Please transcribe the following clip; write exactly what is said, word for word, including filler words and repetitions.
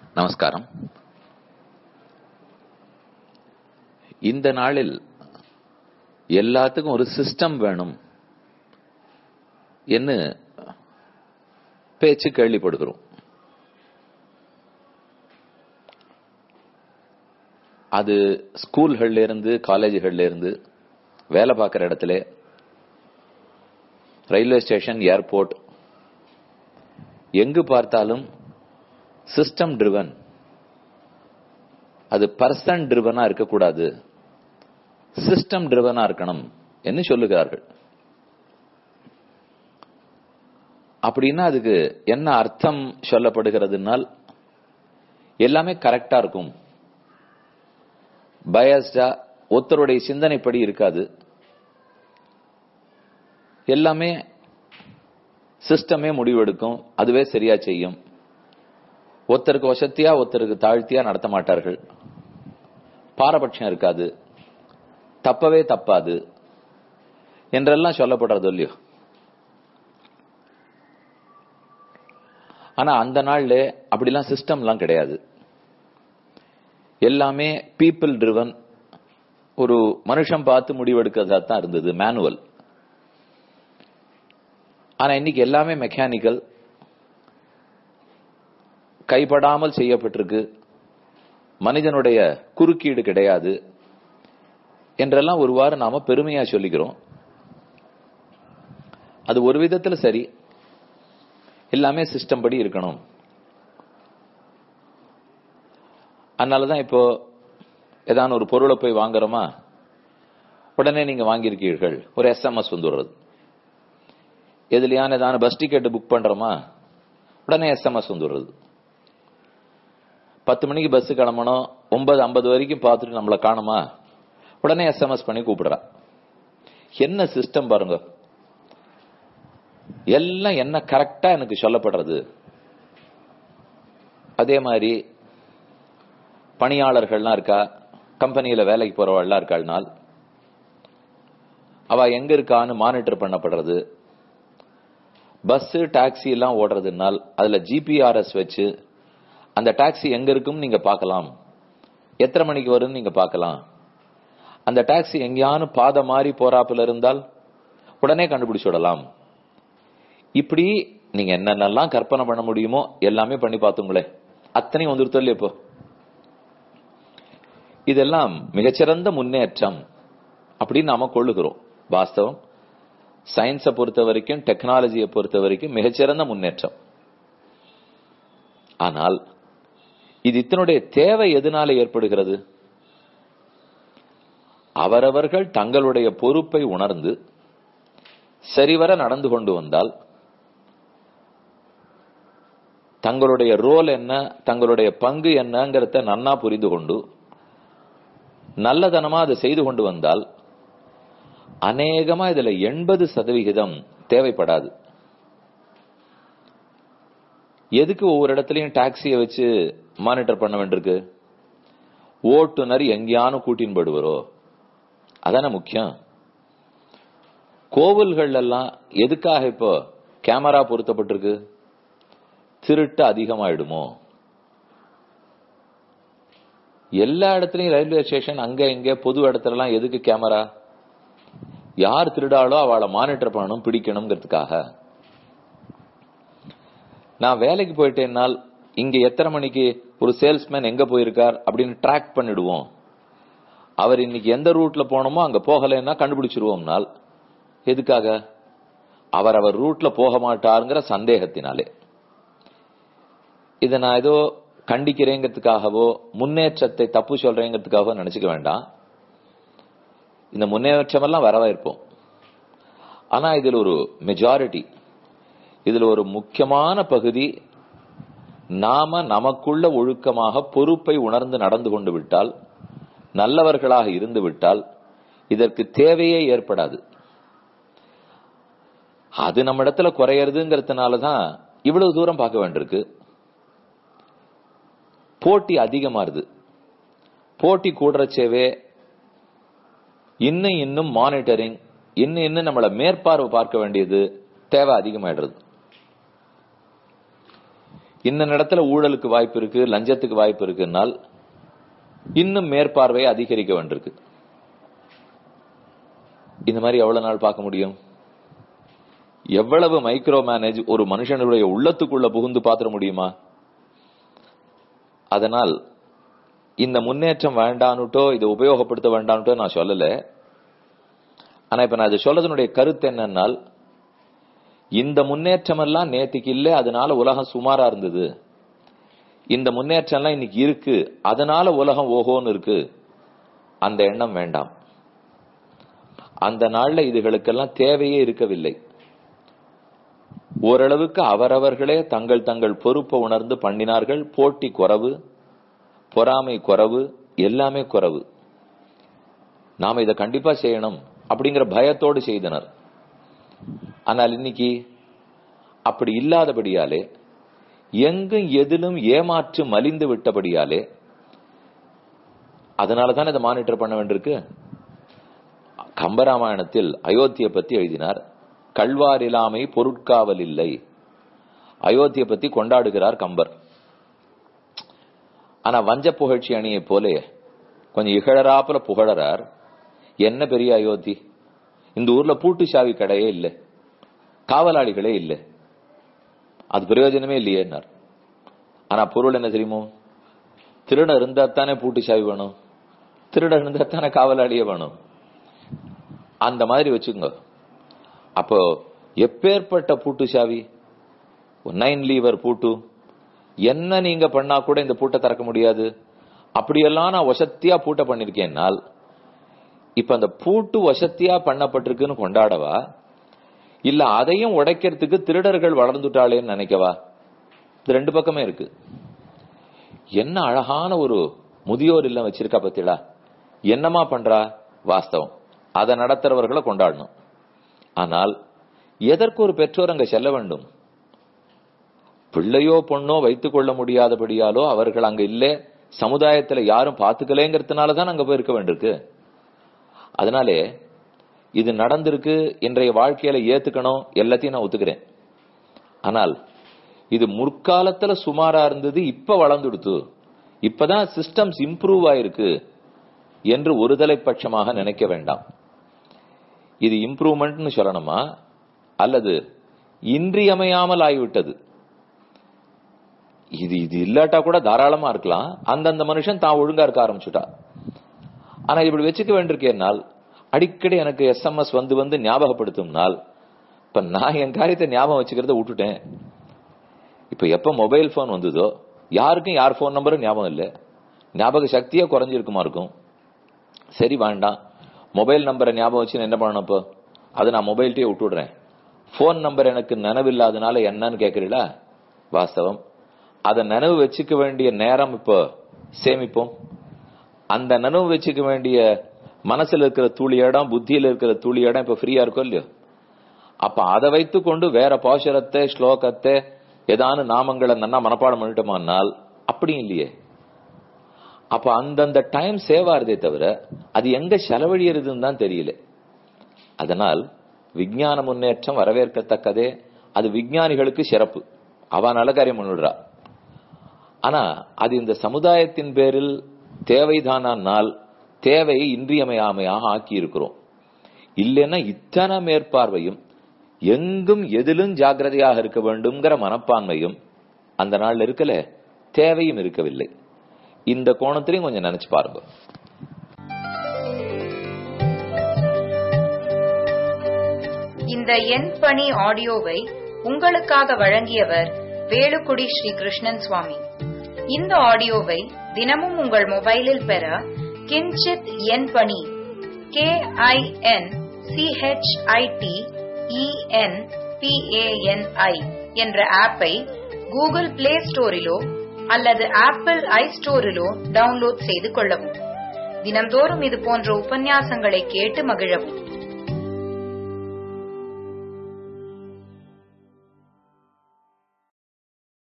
நமஸ்காரம். இந்த நாளில் எல்லாத்துக்கும் ஒரு சிஸ்டம் வேணும் என்று பேச்சு கேள்விப்படுகிறோம். அது ஸ்கூல்கள்ல இருந்து காலேஜ்கள்ல இருந்து வேலை பார்க்கிற இடத்துல, ரயில்வே ஸ்டேஷன், ஏர்போர்ட், எங்கு பார்த்தாலும் சிஸ்டம் ட்ரிவன். அது பர்சன் ட்ரிவனா இருக்கக்கூடாது, சிஸ்டம் ட்ரிவனா இருக்கணும் என்று சொல்லுகிறார்கள். அப்படின்னா அதுக்கு என்ன அர்த்தம் சொல்லப்படுகிறதுனால், எல்லாமே கரெக்டா இருக்கும், பயஸ்டா ஒருத்தருடைய சிந்தனைப்படி இருக்காது, எல்லாமே சிஸ்டமே முடிவெடுக்கும், அதுவே சரியா செய்யும், ஒருத்தருக்கு வசத்தியா ஒருத்தருக்கு தாழ்த்தியா நடத்த மாட்டார்கள், பாரபட்சம் இருக்காது, தப்பவே தப்பாது என்றெல்லாம் சொல்லப்படுறது இல்லையோ. ஆனா அந்த நாள்ல அப்படிலாம் சிஸ்டம்லாம் கிடையாது. எல்லாமே பீப்புள் ட்ரிவன், ஒரு மனுஷன் பார்த்து முடிவெடுக்கிறதா தான் இருந்தது, மேனுவல். ஆனா இன்னைக்கு எல்லாமே மெக்கானிக்கல், கைப்படாமல் செய்யப்பட்டிருக்கு, மனிதனுடைய குறுக்கீடு கிடையாது என்றெல்லாம் ஒருவாறு நாம பெருமையா சொல்லிக்கிறோம். அது ஒரு விதத்துல சரி, எல்லாமே சிஸ்டம் படி இருக்கணும். அதனாலதான் இப்போ ஏதாவது ஒரு பொருளை போய் வாங்குறோமா, உடனே நீங்க வாங்கியிருக்கீர்கள், ஒரு எஸ்எம்எஸ் வந்துடுறது. எதுலையான ஏதாவது பஸ் டிக்கெட் புக் பண்றோமா, உடனே எஸ்எம்எஸ் வந்துடுறது. பத்து மணிக்கு பஸ் கிளம்பணும், ஒன்பது ஐம்பது வரைக்கும் பார்த்துட்டு நம்மளை காணுமா, உடனே எஸ்எம்எஸ் பண்ணி கூப்பிடுறா. என்ன சிஸ்டம் பாருங்க, எல்லாம் என்ன கரெக்டா எனக்கு சொல்லப்படுறது. அதே மாதிரி பணியாளர்கள்லாம் இருக்கா, கம்பெனியில வேலைக்கு போறவள்லாம் இருக்காள்னால் அவ எங்க இருக்கான்னு மானிட்டர் பண்ணப்படுறது. பஸ் டாக்ஸி எல்லாம் ஓடுறதுனால் அதுல ஜிபிஆர்எஸ் வச்சு அந்த டாக்ஸி எங்க இருக்கும் நீங்க பார்க்கலாம், எத்தனை மணிக்கு வரும்னு நீங்க பார்க்கலாம். அந்த டாக்ஸி எங்கேயானு பாதை மாறி போறாப்புல இருந்தால் உடனே கண்டுபிடிச்சு விடலாம். இப்படி நீங்க என்னென்னலாம் கற்பனை பண்ண முடியுமோ எல்லாமே பண்ணி பார்த்துங்களே, அத்தனையும் வந்துருத்தோ இல்லையா. இப்போ இதெல்லாம் மிகச்சிறந்த முன்னேற்றம் அப்படின்னு நாம கொள்ளுகிறோம். வாஸ்தவம், சயின்ஸை பொறுத்த வரைக்கும், டெக்னாலஜியை பொறுத்த வரைக்கும் மிகச்சிறந்த முன்னேற்றம். ஆனால் இது இதனுடைய தேவை எதனால ஏற்படுகிறது? அவரவர்கள் தங்களுடைய பொறுப்பை உணர்ந்து சரிவர நடந்து கொண்டு வந்தால், தங்களுடைய ரோல் என்ன, தங்களுடைய பங்கு என்னங்கிறத நன்னா புரிந்து கொண்டு நல்லதனமா அதை செய்து கொண்டு வந்தால் அநேகமா இதுல எண்பது சதவிகிதம் தேவைப்படாது. எதுக்கு ஒவ்வொரு இடத்துலயும் டாக்ஸியை வச்சு மானிட்டர் பண்ண வேண்டியிருக்கு? ஓட்டுநர் எங்கேயானு கூட்டின் படுவரோ, அதான முக்கியம். கோவில்கள் எல்லாம் எதுக்காக இப்போ கேமரா பொருத்தப்பட்டிருக்கு? திருட்டு அதிகமாயிடுமோ. எல்லா இடத்துலயும் ரயில்வே ஸ்டேஷன், அங்க இங்க பொது இடத்துல எல்லாம் எதுக்கு கேமரா? யார் திருடாளோ அவளை மானிட்டர் பண்ணணும், பிடிக்கணுங்கிறதுக்காக. நான் வேலைக்கு போயிட்டேன்னால் இங்க எத்தனை மணிக்கு ஒரு சேல்ஸ்மேன் எங்க போயிருக்கார் அப்படின்னு ட்ராக் பண்ணிடுவோம். அவர் இன்னைக்கு எந்த ரூட்ல போனோமோ அங்க போகலைன்னா கண்டுபிடிச்சிருவோம்னால் எதுக்காக? அவர் அவர் ரூட்ல போக மாட்டாருங்கிற சந்தேகத்தினாலே. இதை நான் ஏதோ கண்டிக்கிறேங்கிறதுக்காகவோ முன்னேற்றத்தை தப்பு சொல்றேங்கிறதுக்காகவோ நினைச்சுக்க வேண்டாம். இந்த முன்னேற்றம் எல்லாம் வரவேற்போம். ஆனா இதுல ஒரு மெஜாரிட்டி, இதுல ஒரு முக்கியமான பகுதி, நாம நமக்குள்ள ஒழுக்கமாக பொறுப்பை உணர்ந்து நடந்து கொண்டு விட்டால், நல்லவர்களாக இருந்து விட்டால் இதற்கு தேவையே ஏற்படாது. அது நம்ம இடத்துல குறையறதுங்கிறதுனாலதான் இவ்வளவு தூரம் பார்க்க வேண்டியிருக்கு. போட்டி அதிகமாறுது. போட்டி கூடுறச்சேவே இன்னும் இன்னும் மானிட்டரிங், இன்னும் இன்னும் நம்மள மேற்பார்வை பார்க்க வேண்டியது தேவை அதிகமாயிடுறது. இந்த இடத்துல ஊழலுக்கு வாய்ப்பு இருக்கு, லஞ்சத்துக்கு வாய்ப்பு இருக்குன்னால் இன்னும் மேற்பார்வையை அதிகரிக்க வேண்டியிருக்கு. இந்த மாதிரி எவ்வளவு நாள் பார்க்க முடியும்? எவ்வளவு மைக்ரோ மேனேஜ் ஒரு மனுஷனுடைய உள்ளத்துக்குள்ள புகுந்து பாத்திர முடியுமா? அதனால் இந்த முன்னேற்றம் வேண்டானுட்டோ இதை உபயோகப்படுத்த வேண்டானுட்டோ நான் சொல்லல. ஆனா இப்ப நான் இதை சொல்றதனுடைய கருத்து என்னன்னால், இந்த முன்னேற்றம் எல்லாம் நேற்றுக்கு இல்லை, அதனால உலகம் சுமாரா இருந்தது. இந்த முன்னேற்றம் எல்லாம் இன்னைக்கு இருக்கு, அதனால உலகம் ஓஹோன்னு இருக்கு, அந்த எண்ணம் வேண்டாம். அந்த நாள்ல இதுகளுக்கெல்லாம் தேவையே இருக்கவில்லை. ஓரளவுக்கு அவரவர்களே தங்கள் தங்கள் பொறுப்பை உணர்ந்து பண்ணினார்கள். போட்டி குறைவு, பொறாமை குறைவு, எல்லாமே குறைவு. நாம இதை கண்டிப்பா செய்யணும் அப்படிங்கிற பயத்தோடு செய்தனர். ஆனால் இன்னைக்கு அப்படி இல்லாதபடியாலே, எங்கும் எதிலும் ஏமாற்று மலிந்து விட்டபடியாலே, அதனாலதான் இதை மானிட்டர் பண்ண வேண்டியிருக்கு. கம்பராமாயணத்தில் அயோத்தியை பத்தி எழுதினார். கல்வாரிலாமை பொருட்காவல் இல்லை. அயோத்தியை பத்தி கொண்டாடுகிறார் கம்பர். ஆனா வஞ்ச புகழ்ச்சி அணியை போலே கொஞ்சம் இகழறாப்புல புகழறார். என்ன பெரிய அயோத்தி, இந்த ஊர்ல பூட்டு சாவி கடையே இல்லை, காவலாளிகளே இல்லை, அது பிரயோஜனமே இல்லையே. ஆனா பொருள் என்ன தெரியுமோ? திருடன் இருந்தா தானே பூட்டு சாவி வேணும், திருடன் இருந்தா தானே காவலாளியே வேணும். அந்த மாதிரி வச்சுக்கோங்க. அப்போ எப்பேற்பட்ட பூட்டு சாவி, நைன் லீவர் பூட்டு, என்ன நீங்க பண்ணா கூட இந்த பூட்டை திறக்க முடியாது. அப்படியெல்லாம் நான் வசத்தியா பூட்டை பண்ணிருக்கேன்னால், இப்ப அந்த பூட்டு வசத்தியா பண்ணப்பட்டிருக்குன்னு கொண்டாடவா, இல்ல அதையும் உடைக்கிறதுக்கு திருடர்கள் வளர்ந்துட்டாளேன்னு நினைக்கவா? இது ரெண்டு பக்கமே இருக்கு. என்ன அழகான ஒரு முதியோர் இல்லம் வச்சிருக்கா பத்திலா, என்னமா பண்றா? வாஸ்தவம், அதை நடத்துறவர்களை கொண்டாடணும். ஆனால் எதற்கு ஒரு பெற்றோர் அங்க செல்ல வேண்டும்? பிள்ளையோ பொண்ணோ வைத்துக் கொள்ள முடியாதபடியாலோ அவர்கள் அங்க இல்ல, சமுதாயத்துல யாரும் பாத்துக்கலேங்கிறதுனாலதான் அங்க போய் இருக்க வேண்டியிருக்கு. அதனாலே இது நடந்திருக்கு, இன்றைய வாழ்க்கையில ஏத்துக்கணும், எல்லாத்தையும் நான் ஒத்துக்கிறேன். ஆனால் இது முற்காலத்துல சுமாரா இருந்தது, இப்ப வளர்ந்துடுத்து, இப்பதான் சிஸ்டம்ஸ் இம்ப்ரூவ் ஆயிருக்கு என்று ஒருதலை பட்சமாக நினைக்க வேண்டாம். இது இம்ப்ரூவ்மெண்ட் சொல்லணுமா, அல்லது இன்றியமையாமல் ஆகிவிட்டது? இது இது இல்லாட்டா கூட தாராளமா இருக்கலாம், அந்தந்த மனுஷன் தான் ஒழுங்கா இருக்க ஆரம்பிச்சுட்டா. ஆனா இப்படி வச்சுக்க வேண்டியிருக்கேனால், அடிக்கடி எனக்கு எஸ்எம்எஸ் வந்து வந்து ஞாபகப்படுத்தும்னால், இப்ப நான் என் காரியத்தை ஞாபகம் வச்சுக்கிறத விட்டுட்டேன். இப்ப எப்ப மொபைல் போன் வந்ததோ யாருக்கும் யார் போன் நம்பரும் ஞாபகம் இல்லை, ஞாபக சக்தியே குறைஞ்சிருக்குமா இருக்கும். சரி வேண்டாம், மொபைல் நம்பரை ஞாபகம் வச்சு என்ன பண்ணணும்? இப்போ அதை நான் மொபைல்ட்டே விட்டுடுறேன். போன் நம்பர் எனக்கு நினைவில்லாதனால என்னன்னு கேட்கறீங்களா? வாஸ்தவம், அதை நினைவு வச்சுக்க வேண்டிய நேரம் இப்போ சேமிப்போம். அந்த நினைவு வச்சுக்க வேண்டிய மனசுல இருக்கிற துளி இடம், புத்தியில இருக்கிற துளி இடம் இப்ப ஃப்ரீயா இருக்கும் இல்லையோ? அப்ப அதை வைத்துக் கொண்டு வேற பாசுரத்தை, ஸ்லோகத்தை, ஏதான நாமங்களை நன்னா மனப்பாடம் பண்ணிட்டோமானால் அப்படியும் இல்லையே. அப்ப அந்தந்த டைம் சேவ் ஆறதே தவிர அது எங்க செலவழியறதுன்னு தான் தெரியல. அதனால் விஞ்ஞான முன்னேற்றம் வரவேற்கத்தக்கதே, அது விஞ்ஞானிகளுக்கு சிறப்பு, அவ நல்ல காரியம் பண்ணிடுறா. ஆனா அது இந்த சமுதாயத்தின் பேரில் தேவைதானால் தேவையை இன்றியமையாமையாக ஆக்கி இருக்கிறோம். இல்லைன்னா இத்தனை மேற்பார்வையும், எங்கும் எதிலும் ஜாக்கிரதையாக இருக்க வேண்டும்ங்கிற மனப்பான்மையும் அந்த நாள் இருக்கல, தேவையும் இருக்கவில்லை. இந்த கோணத்திலையும் கொஞ்சம் நினைச்சு பாருங்க. இந்த என் பணி ஆடியோவை உங்களுக்காக வழங்கியவர் வேலுக்குடி ஸ்ரீ கிருஷ்ணன் சுவாமி. இந்த ஆடியோவை தினமும் உங்கள் மொபைலில் பெற கிஞ்சித் என் பணி K I N C H I T E N P A N I என்ற ஆப்பை கூகுள் பிளே ஸ்டோரிலோ அல்லது ஆப்பிள் ஐ ஸ்டோரிலோ டவுன்லோட் செய்து கொள்ளவும். தினம்தோறும் இது போன்ற உபன்யாசங்களை கேட்டு மகிழவும்.